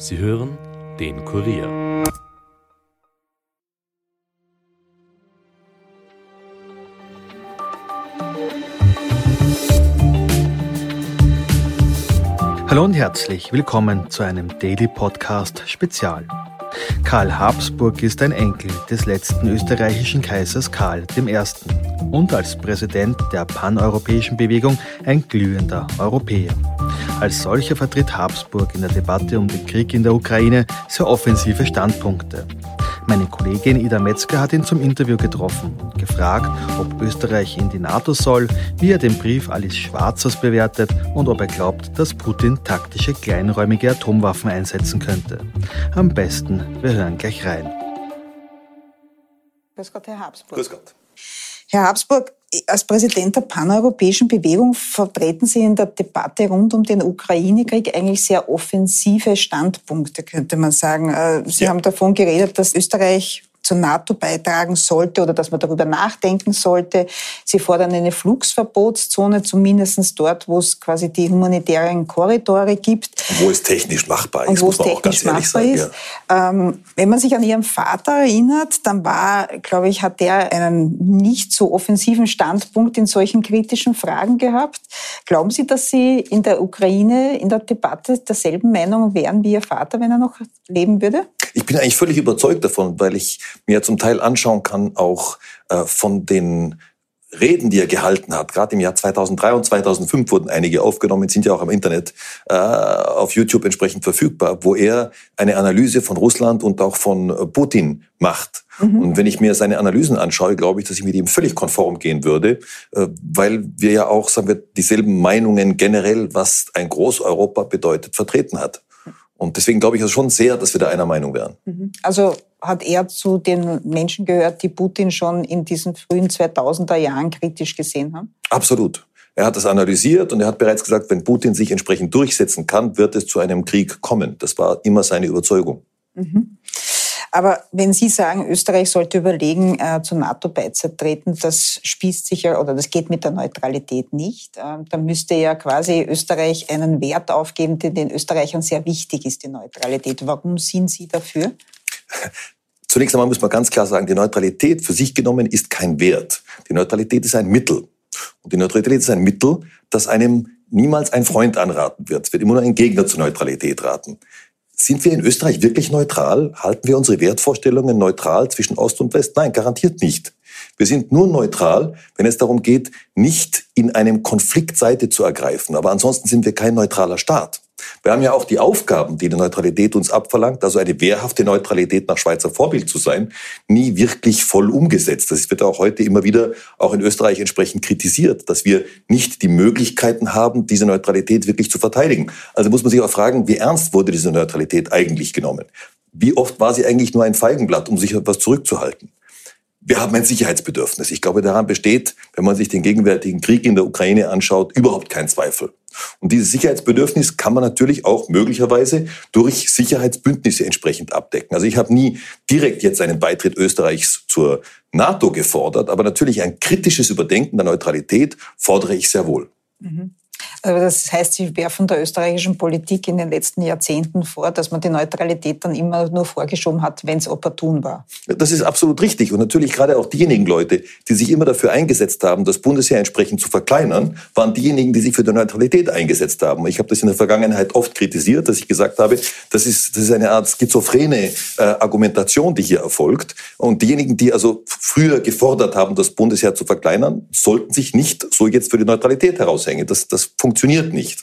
Sie hören den Kurier. Hallo und herzlich willkommen zu einem Daily Podcast Spezial. Karl Habsburg ist ein Enkel des letzten österreichischen Kaisers Karl I. und als Präsident der paneuropäischen Bewegung ein glühender Europäer. Als solcher vertritt Habsburg in der Debatte um den Krieg in der Ukraine sehr offensive Standpunkte. Meine Kollegin Ida Metzger hat ihn zum Interview getroffen und gefragt, ob Österreich in die NATO soll, wie er den Brief Alice Schwarzers bewertet und ob er glaubt, dass Putin taktische kleinräumige Atomwaffen einsetzen könnte. Am besten, wir hören gleich rein. Grüß Gott, Herr Habsburg. Grüß Gott. Herr Habsburg, als Präsident der paneuropäischen Bewegung vertreten Sie in der Debatte rund um den Ukraine-Krieg eigentlich sehr offensive Standpunkte, könnte man sagen. Sie haben davon geredet, dass Österreich zur NATO beitragen sollte oder dass man darüber nachdenken sollte. Sie fordern eine Flugsverbotszone, zumindest dort, wo es quasi die humanitären Korridore gibt. Wo es technisch machbar ist, muss man auch ganz ehrlich sagen. Ja. Wenn man sich an Ihren Vater erinnert, dann glaube ich, hat der einen nicht so offensiven Standpunkt in solchen kritischen Fragen gehabt. Glauben Sie, dass Sie in der Ukraine, in der Debatte derselben Meinung wären wie Ihr Vater, wenn er noch leben würde? Ich bin eigentlich völlig überzeugt davon, weil ich mir zum Teil anschauen kann, auch von den Reden, die er gehalten hat. Gerade im Jahr 2003 und 2005 wurden einige aufgenommen, sind ja auch am Internet auf YouTube entsprechend verfügbar, wo er eine Analyse von Russland und auch von Putin macht. Und wenn ich mir seine Analysen anschaue, glaube ich, dass ich mit ihm völlig konform gehen würde, weil wir ja auch, sagen wir, dieselben Meinungen generell, was ein Groß-Europa bedeutet, vertreten hat. Und deswegen glaube ich schon sehr, dass wir da einer Meinung wären. Also hat er zu den Menschen gehört, die Putin schon in diesen frühen 2000er Jahren kritisch gesehen haben? Absolut. Er hat das analysiert und er hat bereits gesagt, wenn Putin sich entsprechend durchsetzen kann, wird es zu einem Krieg kommen. Das war immer seine Überzeugung. Aber wenn Sie sagen, Österreich sollte überlegen, zur NATO beizutreten, das spießt sich ja, oder das geht mit der Neutralität nicht. Dann müsste ja quasi Österreich einen Wert aufgeben, der den Österreichern sehr wichtig ist, die Neutralität. Warum sind Sie dafür? Zunächst einmal muss man ganz klar sagen, die Neutralität für sich genommen ist kein Wert. Die Neutralität ist ein Mittel. Und die Neutralität ist ein Mittel, das einem niemals ein Freund anraten wird. Es wird immer nur ein Gegner zur Neutralität raten. Sind wir in Österreich wirklich neutral? Halten wir unsere Wertvorstellungen neutral zwischen Ost und West? Nein, garantiert nicht. Wir sind nur neutral, wenn es darum geht, nicht in einem Konflikt Seite zu ergreifen. Aber ansonsten sind wir kein neutraler Staat. Wir haben ja auch die Aufgaben, die Neutralität uns abverlangt, also eine wehrhafte Neutralität nach Schweizer Vorbild zu sein, nie wirklich voll umgesetzt. Das wird auch heute immer wieder auch in Österreich entsprechend kritisiert, dass wir nicht die Möglichkeiten haben, diese Neutralität wirklich zu verteidigen. Also muss man sich auch fragen, wie ernst wurde diese Neutralität eigentlich genommen? Wie oft war sie eigentlich nur ein Feigenblatt, um sich etwas zurückzuhalten? Wir haben ein Sicherheitsbedürfnis. Ich glaube, daran besteht, wenn man sich den gegenwärtigen Krieg in der Ukraine anschaut, überhaupt kein Zweifel. Und dieses Sicherheitsbedürfnis kann man natürlich auch möglicherweise durch Sicherheitsbündnisse entsprechend abdecken. Also ich habe nie direkt jetzt einen Beitritt Österreichs zur NATO gefordert, aber natürlich ein kritisches Überdenken der Neutralität fordere ich sehr wohl. Also das heißt, Sie werfen der österreichischen Politik in den letzten Jahrzehnten vor, dass man die Neutralität dann immer nur vorgeschoben hat, wenn es opportun war. Das ist absolut richtig. Und natürlich gerade auch diejenigen Leute, die sich immer dafür eingesetzt haben, das Bundesheer entsprechend zu verkleinern, waren diejenigen, die sich für die Neutralität eingesetzt haben. Ich habe das in der Vergangenheit oft kritisiert, dass ich gesagt habe, das ist eine Art schizophrene Argumentation, die hier erfolgt. Und diejenigen, die also früher gefordert haben, das Bundesheer zu verkleinern, sollten sich nicht so jetzt für die Neutralität heraushängen. Das funktioniert nicht.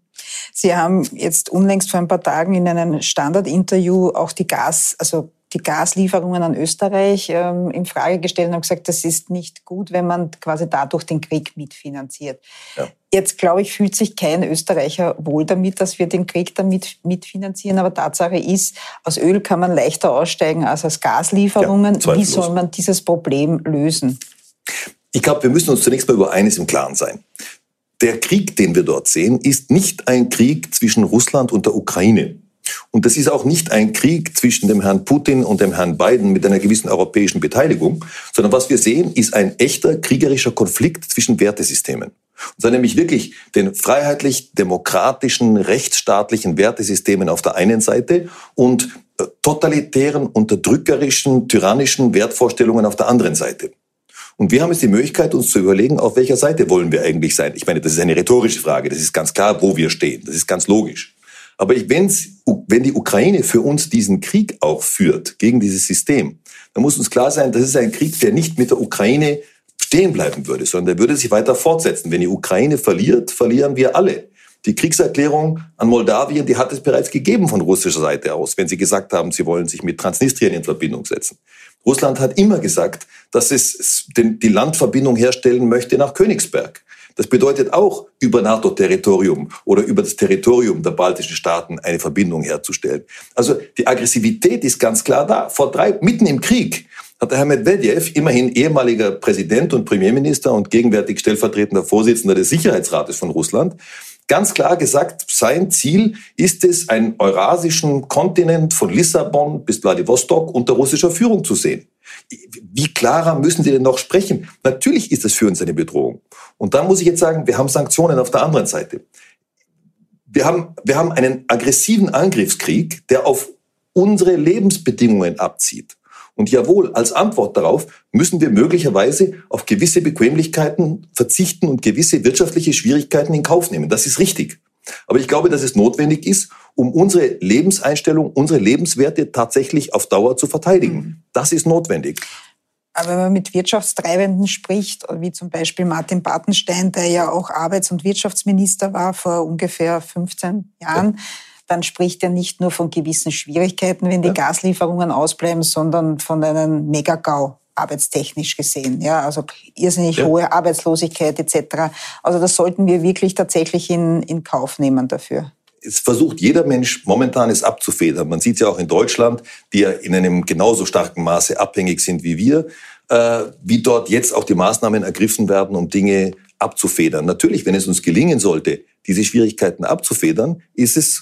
Sie haben jetzt unlängst vor ein paar Tagen in einem Standard-Interview auch die Gaslieferungen an Österreich in Frage gestellt und haben gesagt, das ist nicht gut, wenn man quasi dadurch den Krieg mitfinanziert. Ja. Jetzt, glaube ich, fühlt sich kein Österreicher wohl damit, dass wir den Krieg damit mitfinanzieren. Aber Tatsache ist, aus Öl kann man leichter aussteigen als aus Gaslieferungen. Ja, wie soll man dieses Problem lösen? Ich glaube, wir müssen uns zunächst mal über eines im Klaren sein. Der Krieg, den wir dort sehen, ist nicht ein Krieg zwischen Russland und der Ukraine. Und das ist auch nicht ein Krieg zwischen dem Herrn Putin und dem Herrn Biden mit einer gewissen europäischen Beteiligung, sondern was wir sehen, ist ein echter kriegerischer Konflikt zwischen Wertesystemen. Und zwar nämlich wirklich den freiheitlich-demokratischen, rechtsstaatlichen Wertesystemen auf der einen Seite und totalitären, unterdrückerischen, tyrannischen Wertvorstellungen auf der anderen Seite. Und wir haben jetzt die Möglichkeit, uns zu überlegen, auf welcher Seite wollen wir eigentlich sein. Ich meine, das ist eine rhetorische Frage, das ist ganz klar, wo wir stehen, das ist ganz logisch. Aber wenn die Ukraine für uns diesen Krieg auch führt, gegen dieses System, dann muss uns klar sein, das ist ein Krieg, der nicht mit der Ukraine stehen bleiben würde, sondern der würde sich weiter fortsetzen. Wenn die Ukraine verliert, verlieren wir alle. Die Kriegserklärung an Moldawien, die hat es bereits gegeben von russischer Seite aus, wenn sie gesagt haben, sie wollen sich mit Transnistrien in Verbindung setzen. Russland hat immer gesagt, dass es die Landverbindung herstellen möchte nach Königsberg. Das bedeutet auch, über NATO-Territorium oder über das Territorium der baltischen Staaten eine Verbindung herzustellen. Also die Aggressivität ist ganz klar da. Mitten im Krieg hat der Herr Medvedev, immerhin ehemaliger Präsident und Premierminister und gegenwärtig stellvertretender Vorsitzender des Sicherheitsrates von Russland, ganz klar gesagt, sein Ziel ist es, einen eurasischen Kontinent von Lissabon bis Wladiwostok unter russischer Führung zu sehen. Wie klarer müssen Sie denn noch sprechen? Natürlich ist es für uns eine Bedrohung. Und dann muss ich jetzt sagen, wir haben Sanktionen auf der anderen Seite. Wir haben einen aggressiven Angriffskrieg, der auf unsere Lebensbedingungen abzieht. Und jawohl, als Antwort darauf müssen wir möglicherweise auf gewisse Bequemlichkeiten verzichten und gewisse wirtschaftliche Schwierigkeiten in Kauf nehmen. Das ist richtig. Aber ich glaube, dass es notwendig ist, um unsere Lebenseinstellung, unsere Lebenswerte tatsächlich auf Dauer zu verteidigen. Das ist notwendig. Aber wenn man mit Wirtschaftstreibenden spricht, wie zum Beispiel Martin Bartenstein, der ja auch Arbeits- und Wirtschaftsminister war vor ungefähr 15 Jahren, ja, dann spricht er nicht nur von gewissen Schwierigkeiten, wenn die Gaslieferungen ausbleiben, sondern von einem Mega-GAU, arbeitstechnisch gesehen. Ja, also irrsinnig hohe Arbeitslosigkeit etc. Also das sollten wir wirklich tatsächlich in Kauf nehmen dafür. Es versucht jeder Mensch momentan es abzufedern. Man sieht es ja auch in Deutschland, die ja in einem genauso starken Maße abhängig sind wie wir, wie dort jetzt auch die Maßnahmen ergriffen werden, um Dinge abzufedern. Natürlich, wenn es uns gelingen sollte, diese Schwierigkeiten abzufedern, ist es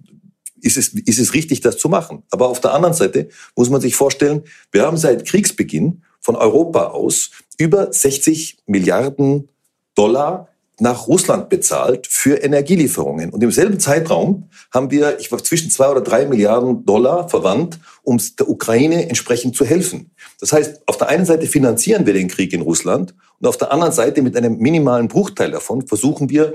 richtig, das zu machen. Aber auf der anderen Seite muss man sich vorstellen, wir haben seit Kriegsbeginn von Europa aus über 60 Milliarden $, nach Russland bezahlt für Energielieferungen. Und im selben Zeitraum haben wir zwischen 2 oder 3 Milliarden $ verwandt, um der Ukraine entsprechend zu helfen. Das heißt, auf der einen Seite finanzieren wir den Krieg in Russland und auf der anderen Seite mit einem minimalen Bruchteil davon versuchen wir,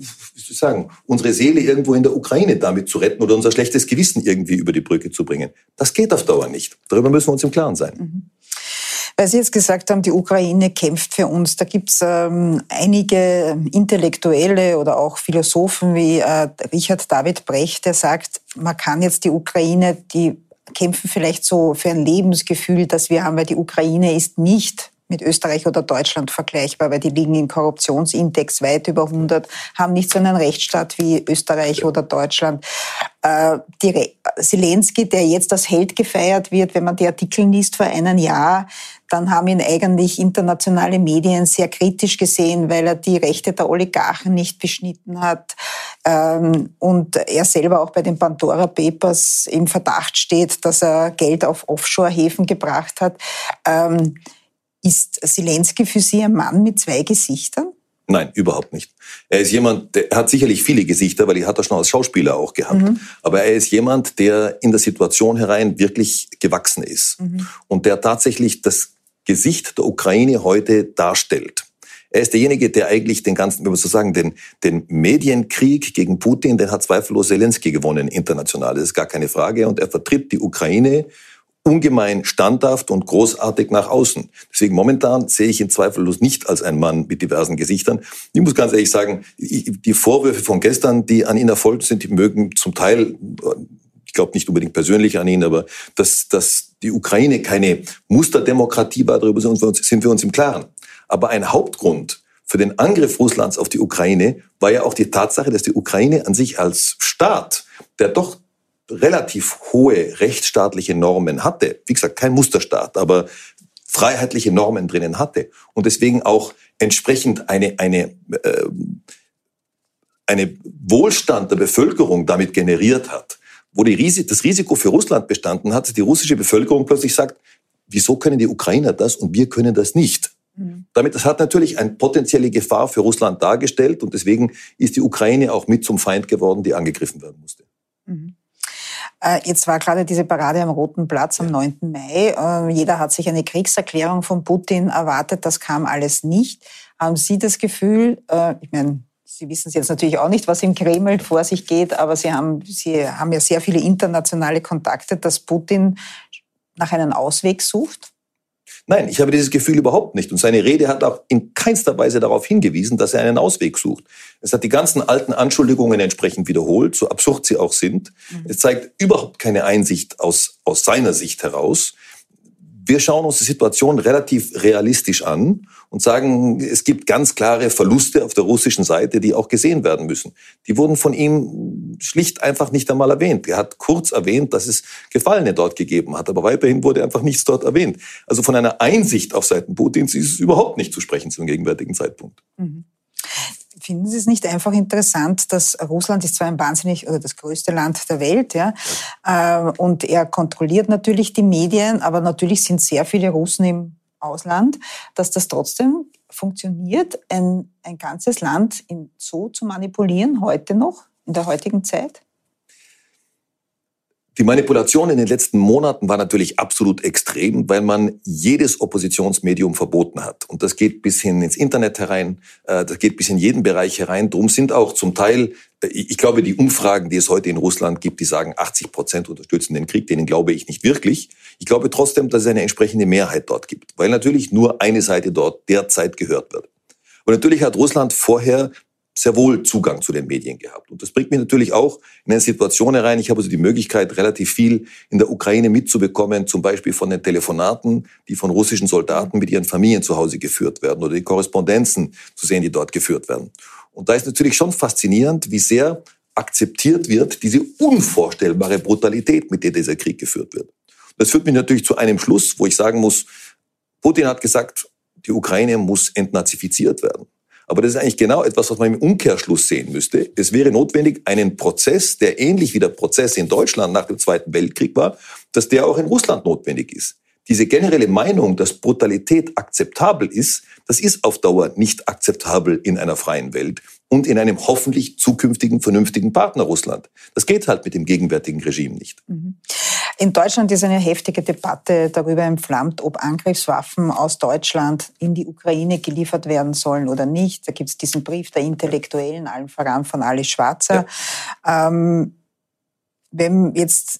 unsere Seele irgendwo in der Ukraine damit zu retten oder unser schlechtes Gewissen irgendwie über die Brücke zu bringen. Das geht auf Dauer nicht. Darüber müssen wir uns im Klaren sein. Mhm. Weil Sie jetzt gesagt haben, die Ukraine kämpft für uns. Da gibt es einige Intellektuelle oder auch Philosophen wie Richard David Brecht, der sagt, man kann jetzt die Ukraine, die kämpfen vielleicht so für ein Lebensgefühl, das wir haben, weil die Ukraine ist nicht mit Österreich oder Deutschland vergleichbar, weil die liegen im Korruptionsindex weit über 100, haben nicht so einen Rechtsstaat wie Österreich oder Deutschland. Zelensky, der jetzt als Held gefeiert wird, wenn man die Artikel liest vor einem Jahr, dann haben ihn eigentlich internationale Medien sehr kritisch gesehen, weil er die Rechte der Oligarchen nicht beschnitten hat und er selber auch bei den Pandora Papers im Verdacht steht, dass er Geld auf Offshore-Häfen gebracht hat. Ist Zelensky für Sie ein Mann mit 2 Gesichtern? Nein, überhaupt nicht. Er ist jemand, der hat sicherlich viele Gesichter, weil die hat er schon als Schauspieler auch gehabt. Mhm. Aber er ist jemand, der in der Situation herein wirklich gewachsen ist. Mhm. Und der tatsächlich das Gesicht der Ukraine heute darstellt. Er ist derjenige, der eigentlich den ganzen, wenn man so sagen, den Medienkrieg gegen Putin, den hat zweifellos Zelensky gewonnen, international. Das ist gar keine Frage. Und er vertritt die Ukraine ungemein standhaft und großartig nach außen. Deswegen momentan sehe ich ihn zweifellos nicht als ein Mann mit diversen Gesichtern. Ich muss ganz ehrlich sagen, die Vorwürfe von gestern, die an ihn erfolgt sind, die mögen zum Teil, ich glaube nicht unbedingt persönlich an ihn, aber dass die Ukraine keine Musterdemokratie war, darüber sind wir uns im Klaren. Aber ein Hauptgrund für den Angriff Russlands auf die Ukraine war ja auch die Tatsache, dass die Ukraine an sich als Staat, der doch relativ hohe rechtsstaatliche Normen hatte, wie gesagt, kein Musterstaat, aber freiheitliche Normen drinnen hatte und deswegen auch entsprechend eine Wohlstand der Bevölkerung damit generiert hat, wo das Risiko für Russland bestanden hat, dass die russische Bevölkerung plötzlich sagt, wieso können die Ukrainer das und wir können das nicht? Das hat natürlich eine potenzielle Gefahr für Russland dargestellt und deswegen ist die Ukraine auch mit zum Feind geworden, die angegriffen werden musste. Jetzt war gerade diese Parade am Roten Platz am 9. Mai. Jeder hat sich eine Kriegserklärung von Putin erwartet. Das kam alles nicht. Haben Sie das Gefühl, ich meine, Sie wissen es jetzt natürlich auch nicht, was im Kreml vor sich geht, aber Sie haben ja sehr viele internationale Kontakte, dass Putin nach einem Ausweg sucht? Nein, ich habe dieses Gefühl überhaupt nicht. Und seine Rede hat auch in keinster Weise darauf hingewiesen, dass er einen Ausweg sucht. Es hat die ganzen alten Anschuldigungen entsprechend wiederholt, so absurd sie auch sind. Es zeigt überhaupt keine Einsicht aus seiner Sicht heraus. Wir schauen uns die Situation relativ realistisch an und sagen, es gibt ganz klare Verluste auf der russischen Seite, die auch gesehen werden müssen. Die wurden von ihm schlicht einfach nicht einmal erwähnt. Er hat kurz erwähnt, dass es Gefallene dort gegeben hat, aber weiterhin wurde einfach nichts dort erwähnt. Also von einer Einsicht auf Seiten Putins ist es überhaupt nicht zu sprechen zum gegenwärtigen Zeitpunkt. Finden Sie es nicht einfach interessant, dass Russland ist zwar das größte Land der Welt, ja, und er kontrolliert natürlich die Medien, aber natürlich sind sehr viele Russen im Ausland, dass das trotzdem funktioniert, ein ganzes Land so zu manipulieren, heute noch, in der heutigen Zeit? Die Manipulation in den letzten Monaten war natürlich absolut extrem, weil man jedes Oppositionsmedium verboten hat. Und das geht bis hin ins Internet herein, das geht bis in jeden Bereich herein. Drum sind auch zum Teil, ich glaube, die Umfragen, die es heute in Russland gibt, die sagen, 80% unterstützen den Krieg, denen glaube ich nicht wirklich. Ich glaube trotzdem, dass es eine entsprechende Mehrheit dort gibt, weil natürlich nur eine Seite dort derzeit gehört wird. Und natürlich hat Russland vorher sehr wohl Zugang zu den Medien gehabt. Und das bringt mich natürlich auch in eine Situation herein. Ich habe also die Möglichkeit, relativ viel in der Ukraine mitzubekommen, zum Beispiel von den Telefonaten, die von russischen Soldaten mit ihren Familien zu Hause geführt werden oder die Korrespondenzen zu sehen, die dort geführt werden. Und da ist natürlich schon faszinierend, wie sehr akzeptiert wird diese unvorstellbare Brutalität, mit der dieser Krieg geführt wird. Das führt mich natürlich zu einem Schluss, wo ich sagen muss, Putin hat gesagt, die Ukraine muss entnazifiziert werden. Aber das ist eigentlich genau etwas, was man im Umkehrschluss sehen müsste. Es wäre notwendig, einen Prozess, der ähnlich wie der Prozess in Deutschland nach dem Zweiten Weltkrieg war, dass der auch in Russland notwendig ist. Diese generelle Meinung, dass Brutalität akzeptabel ist, das ist auf Dauer nicht akzeptabel in einer freien Welt und in einem hoffentlich zukünftigen, vernünftigen Partner Russland. Das geht halt mit dem gegenwärtigen Regime nicht. In Deutschland ist eine heftige Debatte darüber entflammt, ob Angriffswaffen aus Deutschland in die Ukraine geliefert werden sollen oder nicht. Da gibt es diesen Brief der Intellektuellen, allen voran von Alice Schwarzer. Ja. Wenn jetzt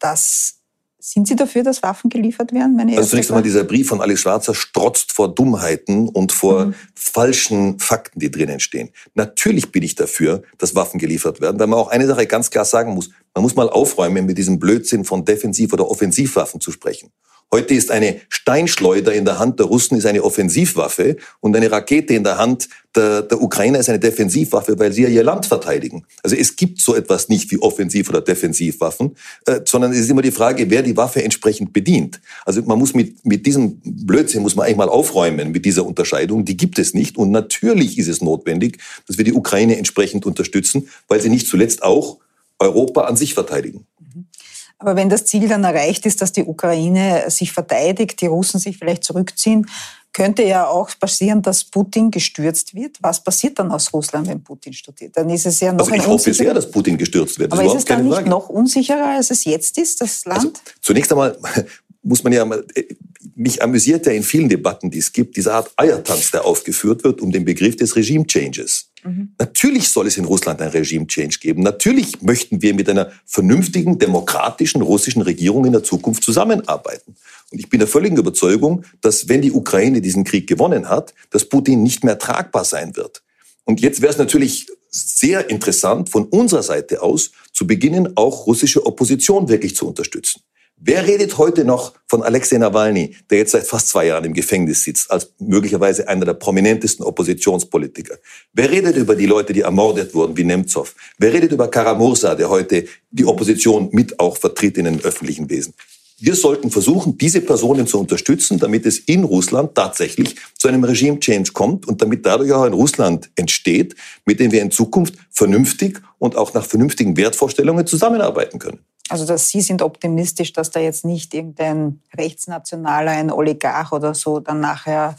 sind Sie dafür, dass Waffen geliefert werden? Also zunächst einmal, dieser Brief von Alice Schwarzer strotzt vor Dummheiten und vor falschen Fakten, die drinnen stehen. Natürlich bin ich dafür, dass Waffen geliefert werden, weil man auch eine Sache ganz klar sagen muss. Man muss mal aufräumen, mit diesem Blödsinn von Defensiv- oder Offensivwaffen zu sprechen. Heute ist eine Steinschleuder in der Hand der Russen ist eine Offensivwaffe und eine Rakete in der Hand der Ukrainer ist eine Defensivwaffe, weil sie ja ihr Land verteidigen. Also es gibt so etwas nicht wie Offensiv- oder Defensivwaffen, sondern es ist immer die Frage, wer die Waffe entsprechend bedient. Also man muss mit diesem Blödsinn muss man eigentlich mal aufräumen mit dieser Unterscheidung. Die gibt es nicht und natürlich ist es notwendig, dass wir die Ukraine entsprechend unterstützen, weil sie nicht zuletzt auch Europa an sich verteidigen. Aber wenn das Ziel dann erreicht ist, dass die Ukraine sich verteidigt, die Russen sich vielleicht zurückziehen, könnte ja auch passieren, dass Putin gestürzt wird. Was passiert dann aus Russland, wenn Putin stürzt? Dann ist es ja noch ich hoffe sehr, dass Putin gestürzt wird. Aber ist es dann nicht noch unsicherer, als es jetzt ist, das Land? Also, zunächst einmal muss man ja, mich amüsiert ja in vielen Debatten, die es gibt, diese Art Eiertanz, der aufgeführt wird, um den Begriff des Regime-Changes. Natürlich soll es in Russland ein Regime-Change geben. Natürlich möchten wir mit einer vernünftigen, demokratischen russischen Regierung in der Zukunft zusammenarbeiten. Und ich bin der völligen Überzeugung, dass wenn die Ukraine diesen Krieg gewonnen hat, dass Putin nicht mehr tragbar sein wird. Und jetzt wäre es natürlich sehr interessant, von unserer Seite aus zu beginnen, auch russische Opposition wirklich zu unterstützen. Wer redet heute noch von Alexei Nawalny, der jetzt seit fast 2 Jahren im Gefängnis sitzt, als möglicherweise einer der prominentesten Oppositionspolitiker? Wer redet über die Leute, die ermordet wurden, wie Nemtsov? Wer redet über Karamursa, der heute die Opposition mit auch vertritt in den öffentlichen Wesen? Wir sollten versuchen, diese Personen zu unterstützen, damit es in Russland tatsächlich zu einem Regime-Change kommt und damit dadurch auch ein Russland entsteht, mit dem wir in Zukunft vernünftig und auch nach vernünftigen Wertvorstellungen zusammenarbeiten können. Also dass Sie sind optimistisch, dass da jetzt nicht irgendein Rechtsnationaler, ein Oligarch oder so dann nachher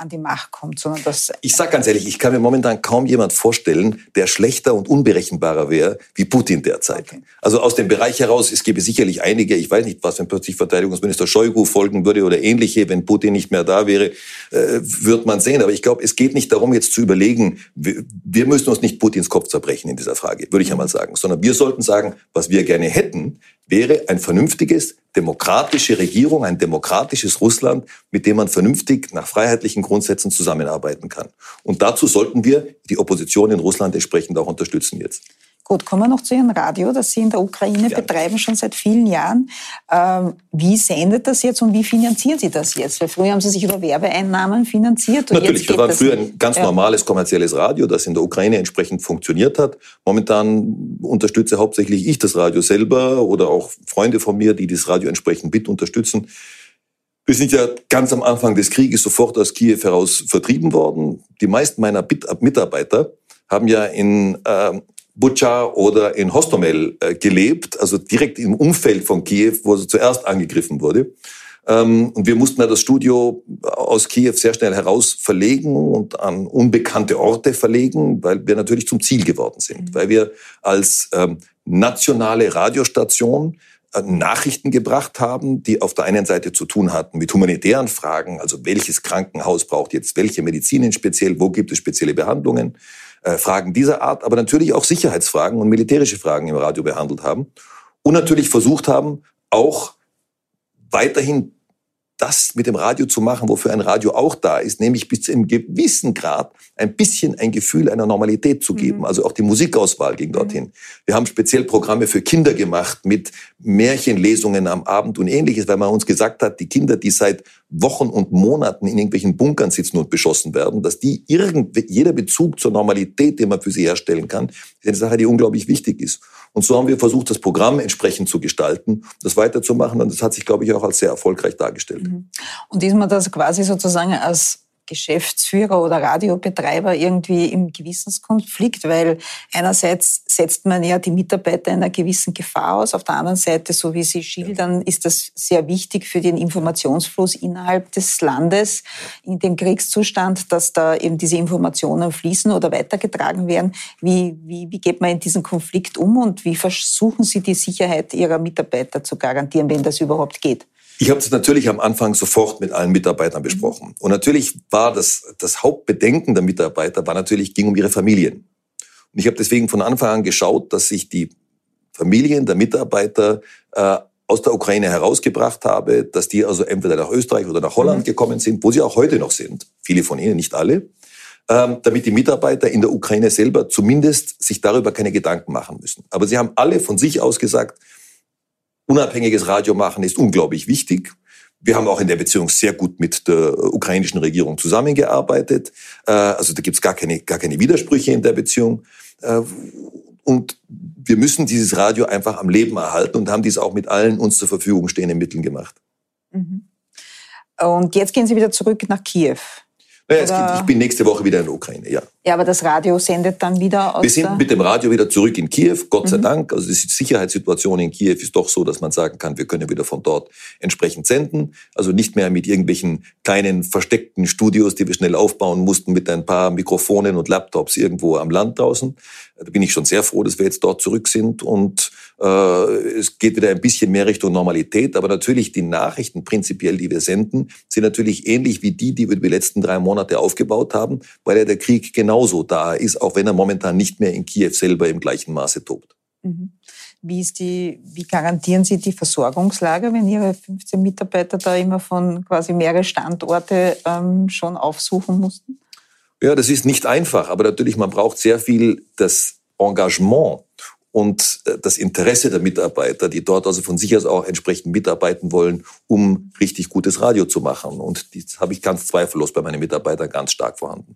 an die Macht kommt, sondern dass... Ich sage ganz ehrlich, ich kann mir momentan kaum jemand vorstellen, der schlechter und unberechenbarer wäre wie Putin derzeit. Okay. Also aus dem Bereich heraus, es gäbe sicherlich einige, ich weiß nicht, was, wenn plötzlich Verteidigungsminister Shoigu folgen würde oder ähnliche, wenn Putin nicht mehr da wäre, wird man sehen. Aber ich glaube, es geht nicht darum, jetzt zu überlegen, wir müssen uns nicht Putins Kopf zerbrechen in dieser Frage, würde ich einmal sagen, sondern wir sollten sagen, was wir gerne hätten, wäre ein vernünftiges, demokratische Regierung, ein demokratisches Russland, mit dem man vernünftig nach freiheitlichen Grundsätzen zusammenarbeiten kann. Und dazu sollten wir die Opposition in Russland entsprechend auch unterstützen jetzt. Gut, kommen wir noch zu Ihrem Radio, das Sie in der Ukraine betreiben, schon seit vielen Jahren. Wie sendet das jetzt und wie finanzieren Sie das jetzt? Weil früher haben Sie sich über Werbeeinnahmen finanziert. Und natürlich, wir waren früher ein ganz normales kommerzielles Radio, das in der Ukraine entsprechend funktioniert hat. Momentan unterstütze hauptsächlich ich das Radio selber oder auch Freunde von mir, die das Radio entsprechend mit unterstützen. Wir sind ja ganz am Anfang des Krieges sofort aus Kiew heraus vertrieben worden. Die meisten meiner Mitarbeiter haben ja in Butscha oder in Hostomel gelebt, also direkt im Umfeld von Kiew, wo sie zuerst angegriffen wurde. Und wir mussten ja das Studio aus Kiew sehr schnell heraus verlegen und an unbekannte Orte verlegen, weil wir natürlich zum Ziel geworden sind. Weil wir als nationale Radiostation Nachrichten gebracht haben, die auf der einen Seite zu tun hatten mit humanitären Fragen, also welches Krankenhaus braucht jetzt welche Medizin speziell, wo gibt es spezielle Behandlungen, Fragen dieser Art, aber natürlich auch Sicherheitsfragen und militärische Fragen im Radio behandelt haben und natürlich versucht haben, auch weiterhin das mit dem Radio zu machen, wofür ein Radio auch da ist, nämlich bis zu einem gewissen Grad ein bisschen ein Gefühl einer Normalität zu geben. Also auch die Musikauswahl ging dorthin. Wir haben speziell Programme für Kinder gemacht mit Märchenlesungen am Abend und Ähnliches, weil man uns gesagt hat, die Kinder, die seit Wochen und Monaten in irgendwelchen Bunkern sitzen und beschossen werden, dass die jeder Bezug zur Normalität, den man für sie herstellen kann, ist eine Sache, die unglaublich wichtig ist. Und so haben wir versucht, das Programm entsprechend zu gestalten, das weiterzumachen. Und das hat sich, glaube ich, auch als sehr erfolgreich dargestellt. Und ist man das quasi sozusagen als Geschäftsführer oder Radiobetreiber irgendwie im Gewissenskonflikt? Weil einerseits setzt man ja die Mitarbeiter einer gewissen Gefahr aus. Auf der anderen Seite, so wie Sie schildern, ist das sehr wichtig für den Informationsfluss innerhalb des Landes in dem Kriegszustand, dass da eben diese Informationen fließen oder weitergetragen werden. Wie geht man in diesen Konflikt um und wie versuchen Sie die Sicherheit Ihrer Mitarbeiter zu garantieren, wenn das überhaupt geht? Ich habe das natürlich am Anfang sofort mit allen Mitarbeitern besprochen. Und natürlich war das Hauptbedenken der Mitarbeiter ging um ihre Familien. Und ich habe deswegen von Anfang an geschaut, dass ich die Familien der Mitarbeiter aus der Ukraine herausgebracht habe, dass die also entweder nach Österreich oder nach Holland gekommen sind, wo sie auch heute noch sind. Viele von ihnen, nicht alle. Damit die Mitarbeiter in der Ukraine selber zumindest sich darüber keine Gedanken machen müssen. Aber sie haben alle von sich aus gesagt, unabhängiges Radio machen ist unglaublich wichtig. Wir haben auch in der Beziehung sehr gut mit der ukrainischen Regierung zusammengearbeitet. Also da gibt es gar keine Widersprüche in der Beziehung. Und wir müssen dieses Radio einfach am Leben erhalten und haben dies auch mit allen uns zur Verfügung stehenden Mitteln gemacht. Und jetzt gehen Sie wieder zurück nach Kiew. Naja, ich bin nächste Woche wieder in der Ukraine, ja. Ja, aber das Radio sendet dann wieder aus. Wir sind mit dem Radio wieder zurück in Kiew, Gott sei Dank. Also die Sicherheitssituation in Kiew ist doch so, dass man sagen kann, wir können wieder von dort entsprechend senden. Also nicht mehr mit irgendwelchen kleinen versteckten Studios, die wir schnell aufbauen mussten mit ein paar Mikrofonen und Laptops irgendwo am Land draußen. Da bin ich schon sehr froh, dass wir jetzt dort zurück sind und es geht wieder ein bisschen mehr Richtung Normalität. Aber natürlich die Nachrichten prinzipiell, die wir senden, sind natürlich ähnlich wie die wir die letzten 3 Monate aufgebaut haben, weil ja der Krieg genauso da ist, auch wenn er momentan nicht mehr in Kiew selber im gleichen Maße tobt. Wie garantieren Sie die Versorgungslage, wenn Ihre 15 Mitarbeiter da immer von quasi mehrere Standorte schon aufsuchen mussten? Ja, das ist nicht einfach, aber natürlich, man braucht sehr viel das Engagement und das Interesse der Mitarbeiter, die dort also von sich aus auch entsprechend mitarbeiten wollen, um richtig gutes Radio zu machen. Und das habe ich ganz zweifellos bei meinen Mitarbeitern ganz stark vorhanden.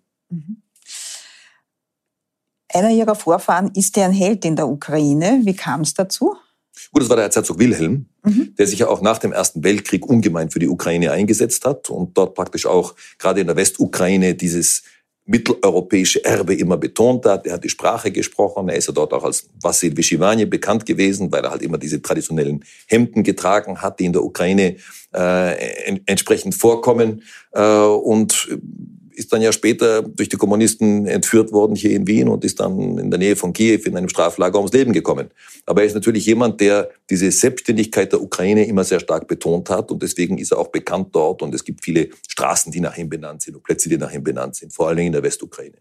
Einer Ihrer Vorfahren ist ja ein Held in der Ukraine. Wie kam es dazu? Gut, das war der Erzherzog Wilhelm, der sich ja auch nach dem Ersten Weltkrieg ungemein für die Ukraine eingesetzt hat und dort praktisch auch gerade in der Westukraine dieses mitteleuropäische Erbe immer betont hat. Er hat die Sprache gesprochen. Er ist ja dort auch als Wassil Vyshevany bekannt gewesen, weil er halt immer diese traditionellen Hemden getragen hat, die in der Ukraine entsprechend vorkommen. Und ist dann ja später durch die Kommunisten entführt worden hier in Wien und ist dann in der Nähe von Kiew in einem Straflager ums Leben gekommen. Aber er ist natürlich jemand, der diese Selbstständigkeit der Ukraine immer sehr stark betont hat und deswegen ist er auch bekannt dort und es gibt viele Straßen, die nach ihm benannt sind und Plätze, die nach ihm benannt sind, vor allem in der Westukraine.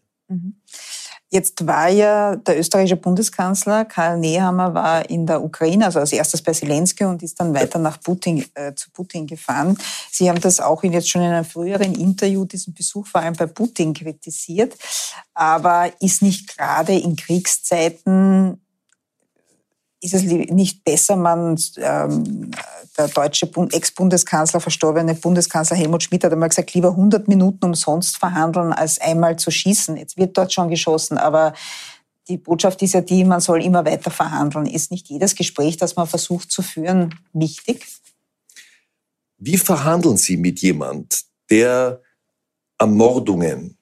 Jetzt war ja der österreichische Bundeskanzler Karl Nehammer war in der Ukraine, also als erstes bei Zelensky und ist dann weiter nach zu Putin gefahren. Sie haben das auch jetzt schon in einem früheren Interview, diesen Besuch vor allem bei Putin kritisiert. Aber ist nicht gerade in Kriegszeiten, ist es nicht besser, der deutsche Ex-Bundeskanzler, verstorbene Bundeskanzler Helmut Schmidt hat einmal gesagt, lieber 100 Minuten umsonst verhandeln, als einmal zu schießen. Jetzt wird dort schon geschossen, aber die Botschaft ist ja die, man soll immer weiter verhandeln. Ist nicht jedes Gespräch, das man versucht zu führen, wichtig? Wie verhandeln Sie mit jemand, der Ermordungen,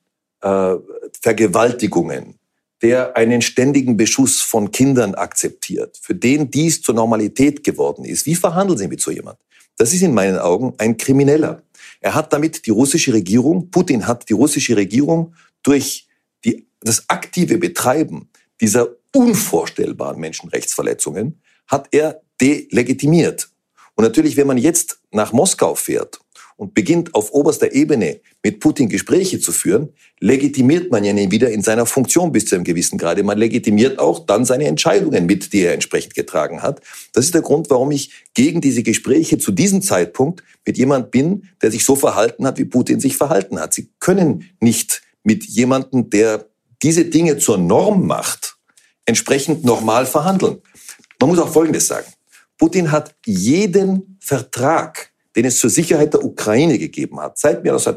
Vergewaltigungen, der einen ständigen Beschuss von Kindern akzeptiert, für den dies zur Normalität geworden ist? Wie verhandeln Sie mit so jemand? Das ist in meinen Augen ein Krimineller. Er hat damit die russische Regierung, Putin hat die russische Regierung durch das aktive Betreiben dieser unvorstellbaren Menschenrechtsverletzungen, hat er delegitimiert. Und natürlich, wenn man jetzt nach Moskau fährt und beginnt auf oberster Ebene mit Putin Gespräche zu führen, legitimiert man ja ihn wieder in seiner Funktion bis zu einem gewissen Grade. Man legitimiert auch dann seine Entscheidungen mit, die er entsprechend getragen hat. Das ist der Grund, warum ich gegen diese Gespräche zu diesem Zeitpunkt mit jemand bin, der sich so verhalten hat, wie Putin sich verhalten hat. Sie können nicht mit jemandem, der diese Dinge zur Norm macht, entsprechend normal verhandeln. Man muss auch Folgendes sagen. Putin hat jeden Vertrag, den es zur Sicherheit der Ukraine gegeben hat. Seit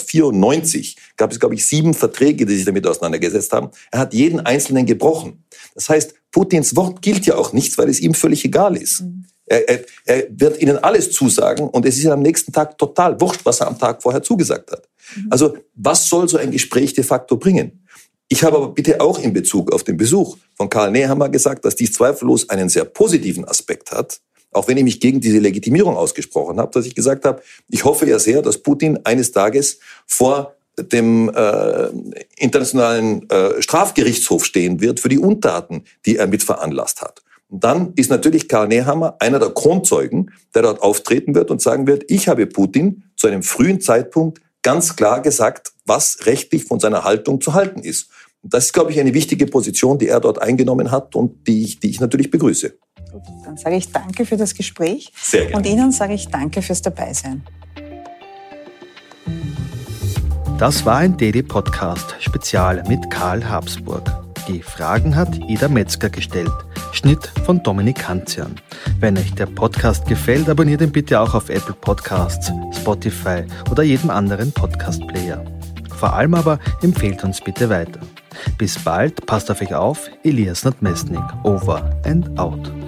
1994 gab es, glaube ich, 7 Verträge, die sich damit auseinandergesetzt haben. Er hat jeden einzelnen gebrochen. Das heißt, Putins Wort gilt ja auch nichts, weil es ihm völlig egal ist. Er wird ihnen alles zusagen und es ist am nächsten Tag total wurscht, was er am Tag vorher zugesagt hat. Also was soll so ein Gespräch de facto bringen? Ich habe aber bitte auch in Bezug auf den Besuch von Karl Nehammer gesagt, dass dies zweifellos einen sehr positiven Aspekt hat, auch wenn ich mich gegen diese Legitimierung ausgesprochen habe, dass ich gesagt habe, ich hoffe ja sehr, dass Putin eines Tages vor dem internationalen Strafgerichtshof stehen wird für die Untaten, die er mit veranlasst hat. Und dann ist natürlich Karl Nehammer einer der Kronzeugen, der dort auftreten wird und sagen wird, ich habe Putin zu einem frühen Zeitpunkt ganz klar gesagt, was rechtlich von seiner Haltung zu halten ist. Und das ist, glaube ich, eine wichtige Position, die er dort eingenommen hat und die ich natürlich begrüße. Gut, dann sage ich danke für das Gespräch. Sehr gerne. Und Ihnen sage ich danke fürs Dabeisein. Das war ein Daily Podcast Spezial mit Karl Habsburg. Die Fragen hat Ida Metzger gestellt. Schnitt von Dominik Hanzian. Wenn euch der Podcast gefällt, abonniert ihn bitte auch auf Apple Podcasts, Spotify oder jedem anderen Podcast-Player. Vor allem aber empfehlt uns bitte weiter. Bis bald, passt auf euch auf, Elias Nadmesnik, over and out.